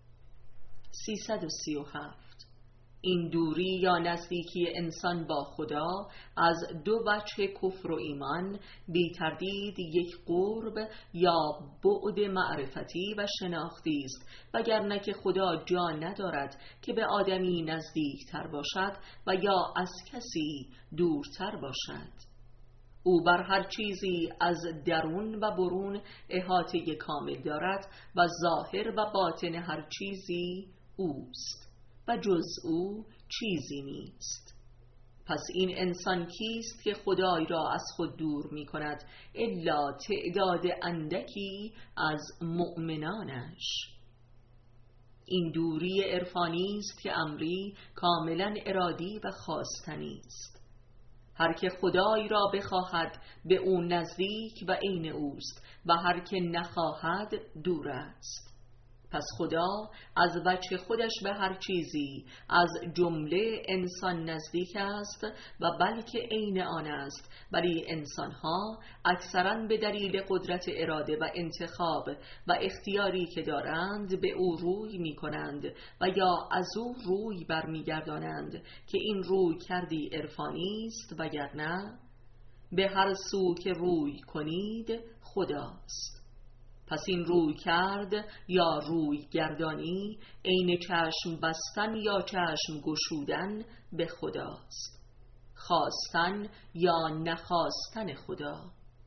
337. این دوری یا نزدیکی انسان با خدا از دو وجه کفر و ایمان بی تردید یک قرب یا بعد معرفتی و شناختی است، وگرنه که خدا جا ندارد که به آدمی نزدیکتر باشد و یا از کسی دورتر باشد. او بر هر چیزی از درون و برون احاطه کامل دارد و ظاهر و باطن هر چیزی اوست و جز او چیزی نیست. پس این انسان کیست که خدای را از خود دور می کند الا تعداد اندکی از مؤمنانش؟ این دوری عرفانی است که امری کاملا ارادی و خواستنی است. هر که خدای را بخواهد به او نزدیک و عین اوست و هر که نخواهد دور است. پس خدا از وجه خودش به هر چیزی از جمله انسان نزدیک است و بلکه عین آن است، ولی انسانها اکثرا به دلیل قدرت اراده و انتخاب و اختیاری که دارند به او روی می کنند و یا از او روی برمیگردانند که این روی کردی عرفانی است، وگرنه به هر سو که روی کنید خداست. پس این روی کرد یا روی گردانی عین چشم بستن یا چشم گشودن به خداست، خواستن یا نخواستن خدا.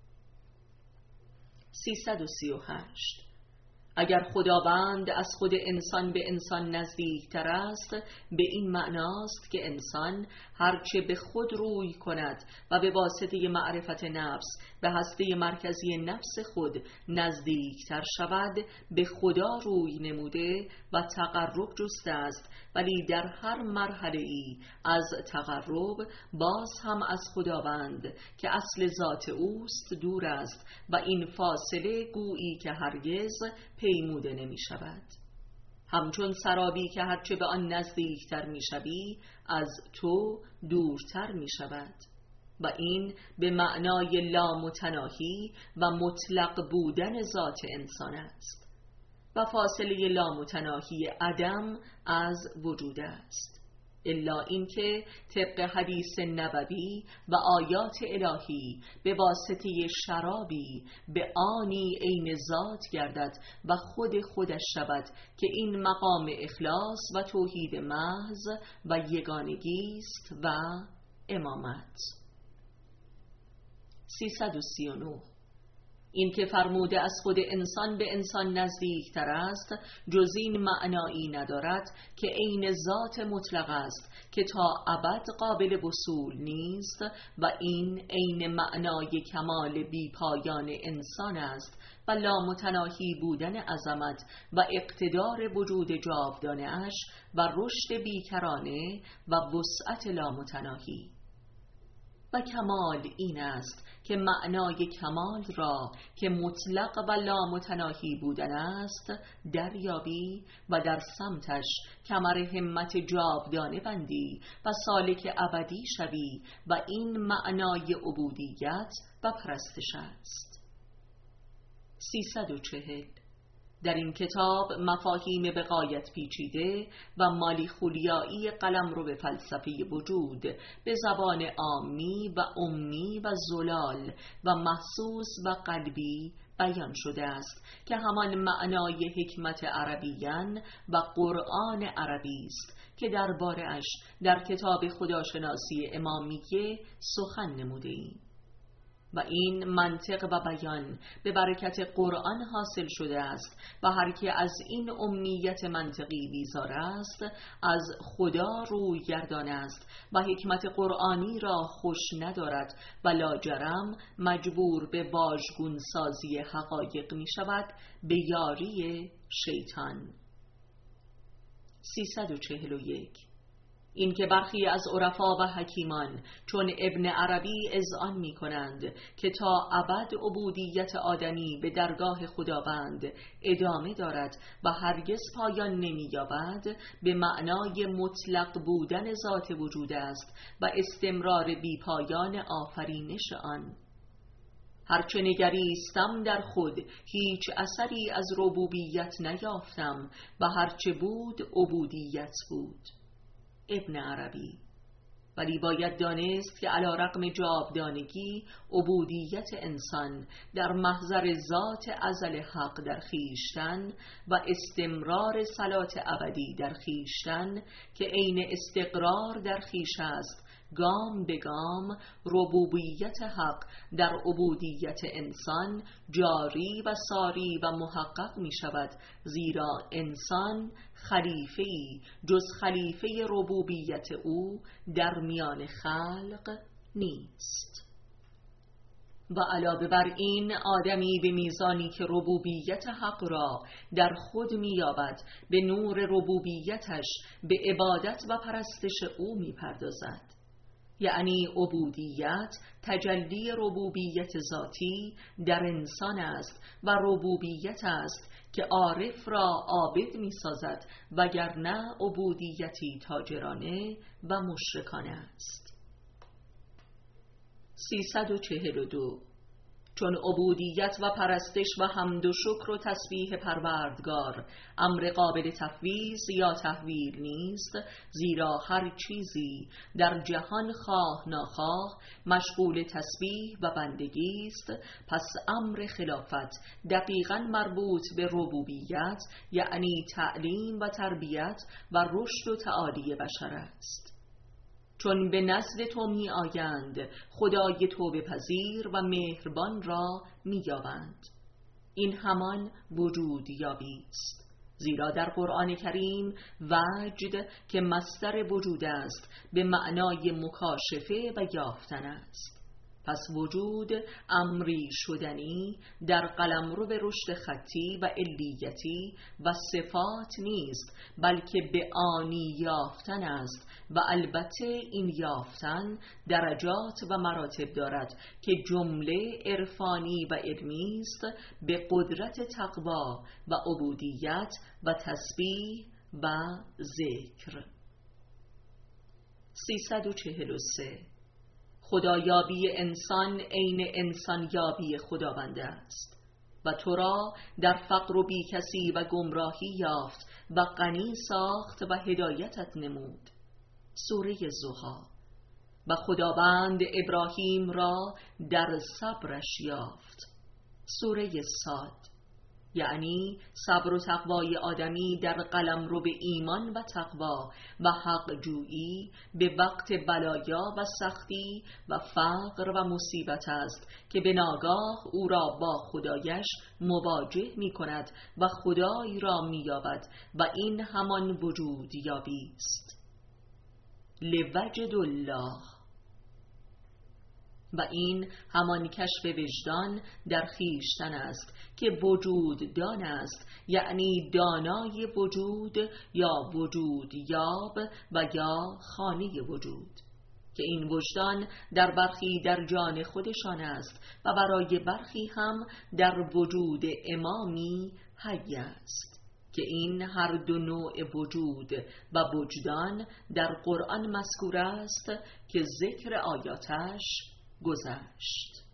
338. اگر خداوند از خود انسان به انسان نزدیکتر است، به این معناست که انسان هرچه به خود روی کند و به واسطه معرفت نفس به هسته مرکزی نفس خود نزدیکتر شود، به خدا روی نموده و تقرب جسته است، ولی در هر مرحله ای از تقرب باز هم از خداوند که اصل ذات اوست دور است و این فاصله گویی که هرگز پیموده نمی شود. همچون سرابی که هرچه به آن نزدیکتر می شوی از تو دورتر می شود و این به معنای لامتناهی و مطلق بودن ذات انسان است و فاصله لامتناهی عدم از وجود است، الا اینکه طبق حدیث نبوی و آیات الهی به واسطه شرابی به آنی عین ذات گردد و خودش شود که این مقام اخلاص و توحید محض و یگانگی است و امامت. 339. این که فرموده از خود انسان به انسان نزدیکتر است جز این معنایی ندارد که عین ذات مطلق است که تا ابد قابل وصول نیست و این عین معنای کمال بی پایان انسان است و لامتناهی بودن عظمت و اقتدار وجود جاودانه اش و رشد بیکرانه و وسعت لامتناهی. و کمال این است که معنای کمال را که مطلق و لامتناهی بودن است دریابی و در سمتش کمر همت جاودانه بندی و سالک ابدی شوی و این معنای عبودیت و پرستش است. 340 در این کتاب مفاهیم بغایت پیچیده و مالیخولیایی قلمرو به فلسفه وجود به زبان عامی و عمی و زلال و محسوس و قلبی بیان شده است که همان معنای حکمت عربیان و قرآن عربی است که درباره‌اش در کتاب خداشناسی امامیه سخن نموده ایم. و این منطق و بیان به برکت قرآن حاصل شده است و هر که از این امیت منطقی بیزار است از خدا روی گردان است و حکمت قرآنی را خوش ندارد و لاجرم مجبور به واژگون سازی حقایق می شود به یاری شیطان. 341 این که برخی از عرفا و حکیمان چون ابن عربی اذعان می کنند که تا ابد عبودیت آدمی به درگاه خداوند ادامه دارد و هرگز پایان نمی یابد به معنای مطلق بودن ذات وجود است و استمرار بی پایان آفرینش آن. هرچه نگریستم در خود هیچ اثری از ربوبیت نیافتم و هرچه بود عبودیت بود. ابن عربی. ولی باید دانست که علی رغم جاودانگی عبودیت انسان در محضر ذات ازل حق در خیشتن و استمرار صلات ابدی در خیشتن که عین استقرار در خیش است، گام به گام ربوبیت حق در عبودیت انسان جاری و ساری و محقق می شود، زیرا انسان خلیفه‌ای جز خلیفه ربوبیت او در میان خلق نیست. و علاوه بر این آدمی به میزانی که ربوبیت حق را در خود می‌یابد به نور ربوبیتش به عبادت و پرستش او می‌پردازد. یعنی عبودیت تجلی ربوبیت ذاتی در انسان است و ربوبیت است که عارف را عابد می سازد وگرنه عبودیتی تاجرانه و مشرکانه است. 342 چون عبودیت و پرستش و حمد و شکر و تسبیح پروردگار امر قابل تفویض یا تحویل نیست، زیرا هر چیزی در جهان خواه ناخواه مشغول تسبیح و بندگی است، پس امر خلافت دقیقاً مربوط به ربوبیت یعنی تعلیم و تربیت و رشد و تعالی بشر است. چون به نزد تو می آیند خدای توبه پذیر و مهربان را می یابند. این همان وجود یابی است، زیرا در قرآن کریم وجد که مصدر وجود است به معنای مکاشفه و یافتن است. پس وجود امری شدنی در قلمرو به رشد خطی و علیتی و صفات نیست، بلکه به آنی یافتن است و البته این یافتن درجات و مراتب دارد که جمله عرفانی و علمی است به قدرت تقوا و عبودیت و تسبیح و ذکر. 343 خدایابی انسان عین انسان یابی خداوند است و تو را در فقر و بیکسی و گمراهی یافت و غنی ساخت و هدایتت نمود. سوره ضحی. و خداوند ابراهیم را در صبرش یافت. سوره صاد. یعنی صبر و تقوای آدمی در قلمرو به ایمان و تقوا و حق جویی به وقت بلایا و سختی و فقر و مصیبت است که به ناگاه او را با خدایش مواجه می کند و خدای را می یابد و این همان وجود یابی است. لوجد الله. و این همان کشف وجدان در خیشتن است که وجود دان است، یعنی دانای وجود یا وجود یاب و یا خانه وجود. که این وجدان در برخی در جان خودشان است و برای برخی هم در وجود امامی حی است، که این هر دو نوع وجود و وجدان در قرآن مذکور است که ذکر آیاتش گذشت.